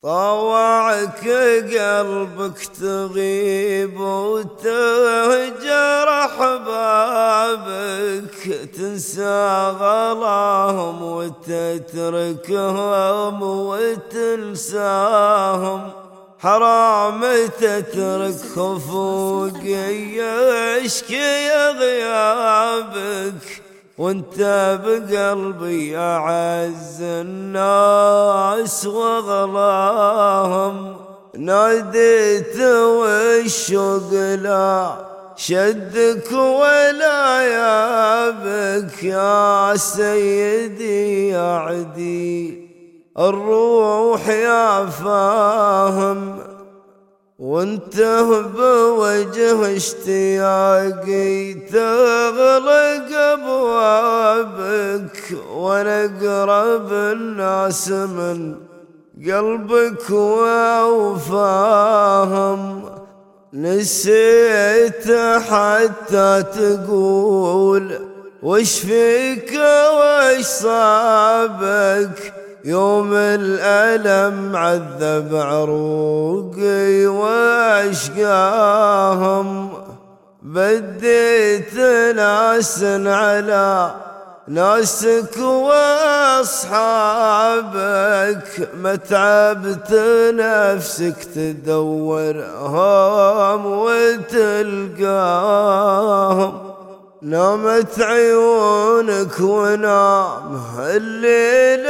طوعك قلبك تغيب وتهجر أحبابك، تنسى غلاهم وتتركهم وتنساهم. حرام تترك خفوق يشكي غيابك، وانت بقلبي أعز الناس وغلاهم. ناديت والشوق لا شدك ولا يابك، يا سيدي يا عدي الروح يا فاهم. وانت بوجه اشتياقي تغلق ابوابك، وانا اقرب الناس من قلبك ووفاهم. نسيت حتى تقول وش فيك وش صابك، يوم الألم عذب عروقي واشقاهم. بديت ناس على ناسك واصحابك، ما تعبت نفسك تدورهم وتلقاهم. نامت عيونك ونام الليل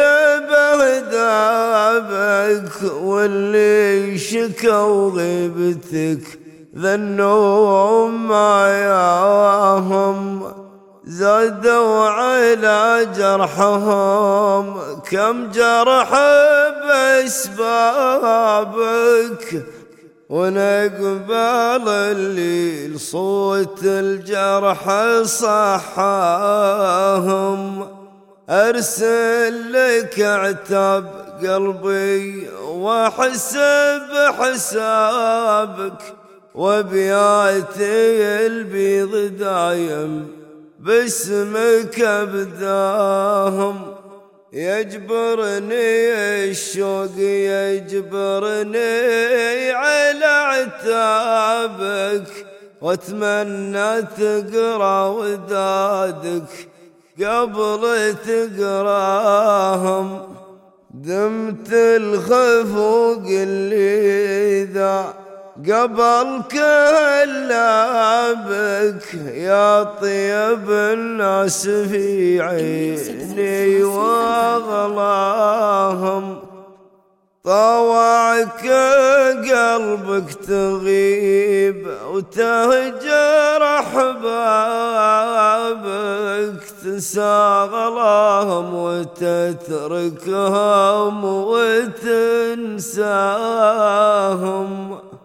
بهدابك، واللي شكوا غيبتك ذا النوم ما ياهم. زادوا على جرحهم كم جرح بأسبابك، ونقبل الليل صوت الجرح صحاهم. أرسل لك عتاب قلبي واحسب حسابك، وبياتي البيض دايم باسمك ابداهم. يجبرني الشوق يجبرني على عتابك، واتمنى تقرا ودادك قبل تقراهم. دمت الخفوق اللي ذا قبل كلابك، يا طيب الناس في عيني واغلاهم. طوعك قلبك تغيب وتهجر أحبابك، تنسى غلاهم وتتركهم وتنساهم.